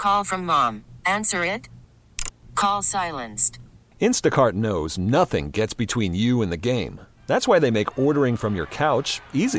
Call from mom. Answer it. Call silenced. Instacart knows nothing gets between you and the game. That's why they make ordering from your couch easy.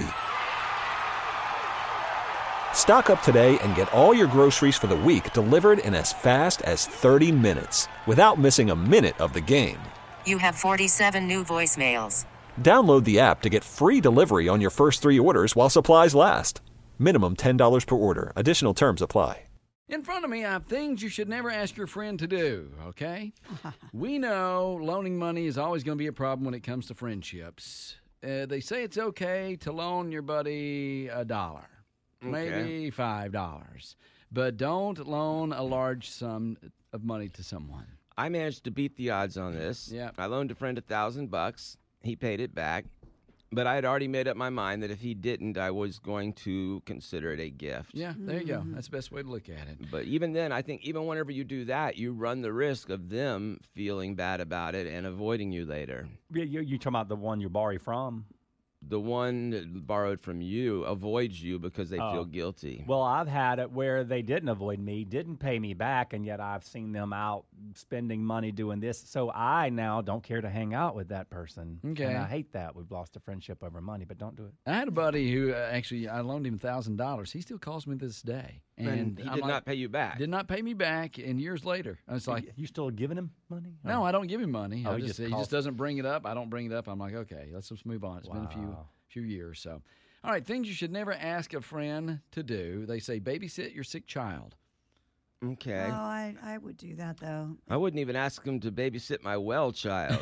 Stock up today and get all your groceries for the week delivered in as fast as 30 minutes without missing a minute of the game. You have 47 new voicemails. Download the app to get free delivery on your first 3 orders while supplies last. Minimum $10 per order. Additional terms apply. In front of me, I have things you should never ask your friend to do, okay? We know loaning money is always going to be a problem when it comes to friendships. They say it's okay to loan your buddy $1, maybe $5, but don't loan a large sum of money to someone. I managed to beat the odds on this. Yeah. I loaned a friend $1,000. He paid it back. But I had already made up my mind that if he didn't, I was going to consider it a gift. Yeah, there you go. That's the best way to look at it. But even then, I think even whenever you do that, you run the risk of them feeling bad about it and avoiding you later. You're talking about the one you borrow from? The one that borrowed from you avoids you because they feel guilty. Well, I've had it where they didn't avoid me, didn't pay me back, and yet I've seen them out spending money doing this. So I now don't care to hang out with that person. Okay. And I hate that. We've lost a friendship over money, but don't do it. I had a buddy who actually, I loaned him $1,000. He still calls me to this day. And he did not pay you back. Did not pay me back, and years later, I was like, You still giving him money? no, I don't give him money. Oh, He just doesn't bring it up. I don't bring it up. I'm like, okay, let's just move on. It's been a few years. So, all right, things you should never ask a friend to do. They say babysit your sick child. Okay. Oh, I would do that, though. I wouldn't even ask him to babysit my well child.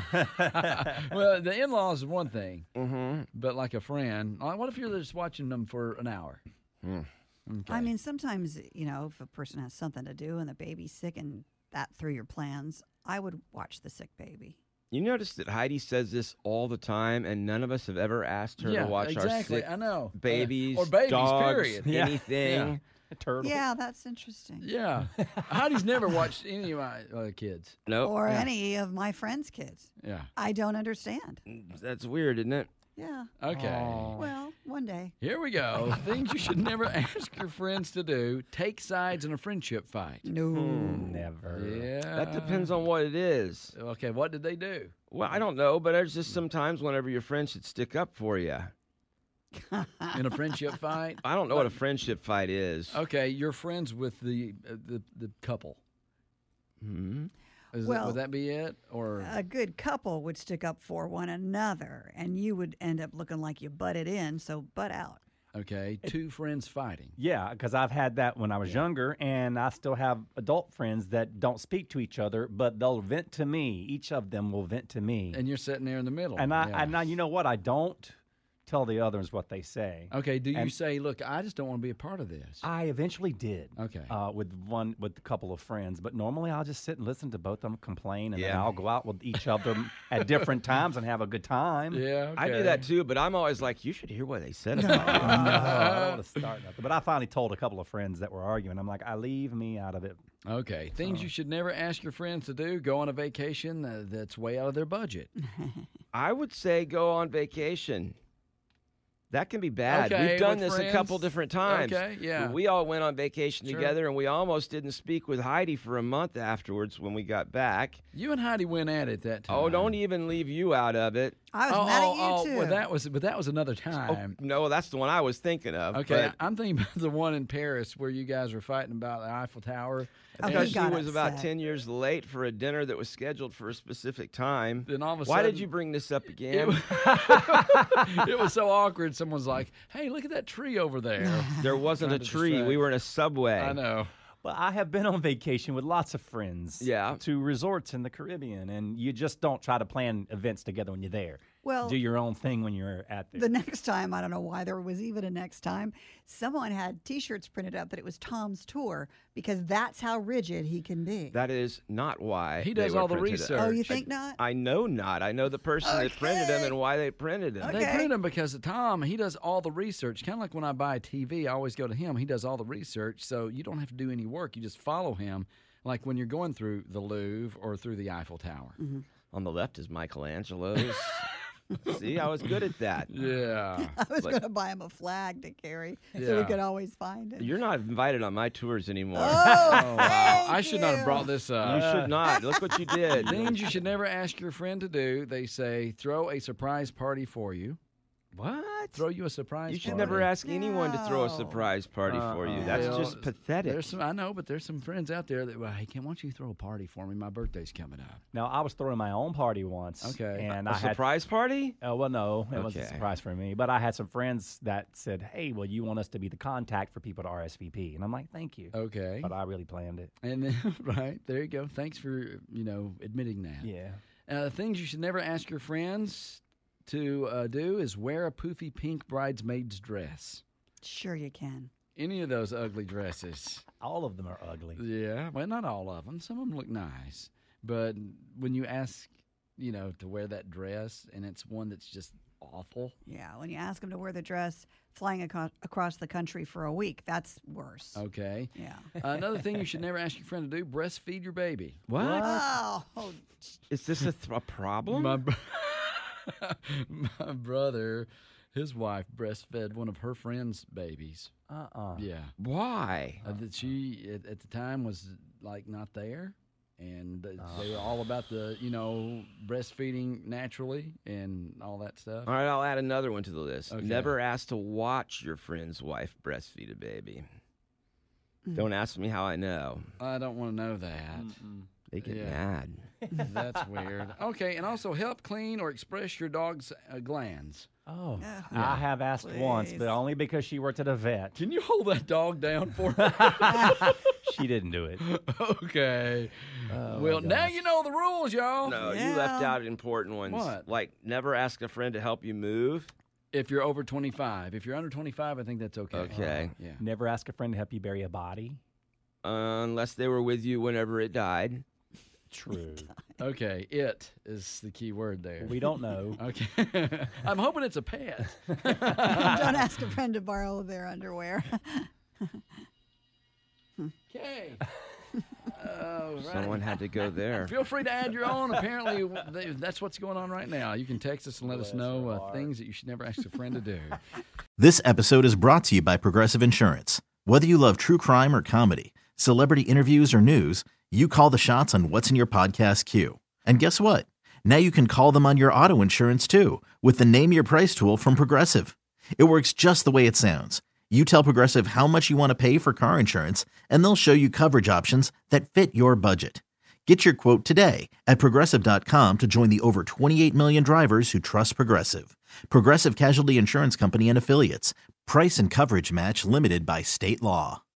Well, the in-laws is one thing, Mm-hmm. but like a friend, what if you're just watching them for an hour? Okay. I mean, sometimes, if a person has something to do and the baby's sick and that through your plans, I would watch the sick baby. You notice that Heidi says this all the time, and none of us have ever asked her to watch our sick I know. babies, or babies, dogs, period. anything. A turtle. Yeah, that's interesting. Yeah. Heidi's never watched any of my kids. Nope. Or any of my friends' kids. Yeah. I don't understand. That's weird, isn't it? Yeah. Okay. Well, one day. Here we go. Things you should never ask your friends to do. Take sides in a friendship fight. No. Never. Yeah. That depends on what it is. Okay, what did they do? Well, I don't know, but there's just sometimes whenever your friend should stick up for you. In a friendship fight? I don't know what a friendship fight is. Okay, you're friends with the couple. Mm-hmm. Would that be it? Or A good couple would stick up for one another, and you would end up looking like you butted in, so butt out. okay, two friends fighting. Yeah, because I've had that when I was younger, and I still have adult friends that don't speak to each other, but they'll vent to me. Each of them will vent to me. And you're sitting there in the middle. And I, you know what? I don't tell the others what they say. Okay, do you And- say, look, I just don't want to be a part of this? I eventually did. Okay. With a couple of friends, but normally I'll just sit and listen to both of them complain, and then Yeah. I'll go out with each of them at different times and have a good time. Yeah, okay. I do that too, but I'm always like, you should hear what they said No, about I you. don't want to start nothing. But I finally told a couple of friends that were arguing. I'm like, leave me out of it. Okay, things you should never ask your friends to do. Go on a vacation that's way out of their budget. I would say go on vacation. That can be bad. Okay, We've done with this a couple friends? different times. Okay, yeah. We all went on vacation Sure. together, and we almost didn't speak with Heidi for a month afterwards when we got back. You and Heidi went at it that time. Oh, don't even leave you out of it. I was mad at you, too. Well, that was another Oh, time. no, that's the one I was thinking of. Okay, but I'm thinking about the one in Paris where you guys were fighting about the Eiffel Tower. Oh, because he she got was about upset. 10 years late for a dinner that was scheduled for a specific time. Then all of a Why did sudden- you bring this up again? It was so awkward. Someone's like, "Hey, look at that tree over there." There wasn't a Trying to tree. distract. We were in a subway. I know. Well, I have been on vacation with lots of friends Yeah. to resorts in the Caribbean, and you just don't try to plan events together when you're there. Well, Do your own thing when you're at there. the next time, I don't know why there was even a next time, someone had T-shirts printed up that it was Tom's tour because that's how rigid he can be. That is not why He they does were all the printed up. research. Oh, you think not? I know not. I know the person that printed them Okay. and why they printed them. Okay. They printed him because Tom, he does all the research. Kind of like when I buy a TV, I always go to him. He does all the research, so you don't have to do any work. You just follow him, like when you're going through the Louvre or through the Eiffel Tower. On the left is Michelangelo's. See, I was good at that. Yeah. I was Like- going to buy him a flag to carry so Yeah. we could always find it. You're not invited on my tours anymore. Oh, Oh, wow. I thank should not have you. brought this up. You should not. Look what you did. Things you should never ask your friend to do. They say throw a surprise party for you. What? Throw you a surprise You should party. never ask anyone to throw a No. surprise party for you. That's Well, just pathetic. There's some, I know, but there's some friends out there that, well, hey, why don't you throw a party for me? My birthday's coming up. Now, I was throwing my own party once. Okay. And A I had surprise party? well, no, it wasn't a Okay. surprise for me. But I had some friends that said, "Hey, well, you want us to be the contact for people to RSVP?" And I'm like, "Thank you." Okay. But I really planned it. And then, right, there you go. Thanks for, admitting that. Yeah. Things you should never ask your friends to do is wear a poofy pink bridesmaid's dress. Sure you can. Any of those ugly dresses. All of them are ugly. Yeah, well, not all of them. Some of them look nice. But when you ask, to wear that dress and it's one that's just awful. Yeah, when you ask them to wear the dress flying across the country for a week, that's worse. Okay. Yeah. Another thing you should never ask your friend to do, breastfeed your baby. What? Oh, Is this a problem? My brother, his wife breastfed one of her friend's babies. Yeah. Why? That she, at the time, was, not there. And they were all about the, breastfeeding naturally and all that stuff. All right, I'll add another one to the list. Okay. Never ask to watch your friend's wife breastfeed a baby. Don't ask me how I know. I don't want to know that. They get Yeah. mad. That's weird. Okay, and also help clean or express your dog's glands. Oh, Yeah. I have asked once, Please. but only because she worked at a vet. Can you hold that dog down for me? She didn't do it. Okay. Oh, Well, my now gosh. you know the rules, y'all. No, you left Yeah. out important ones. What? Like never ask a friend to help you move. If you're over 25. If you're under 25, I think that's okay. Okay. Yeah. Never ask a friend to help you bury a body. Unless they were with you whenever it died. True. Okay. It is the key word there. We don't know. Okay. I'm hoping it's a pet. don't ask a friend to borrow their underwear. Okay. All right. Someone had to go there. Feel free to add your own. Apparently, that's what's going on right now. You can text us and let us know things that you should never ask a friend to do. This episode is brought to you by Progressive Insurance. Whether you love true crime or comedy, celebrity interviews or news, you call the shots on what's in your podcast queue. And guess what? Now you can call them on your auto insurance too with the Name Your Price tool from Progressive. It works just the way it sounds. You tell Progressive how much you want to pay for car insurance, and they'll show you coverage options that fit your budget. Get your quote today at Progressive.com to join the over 28 million drivers who trust Progressive. Progressive Casualty Insurance Company and Affiliates. Price and coverage match limited by state law.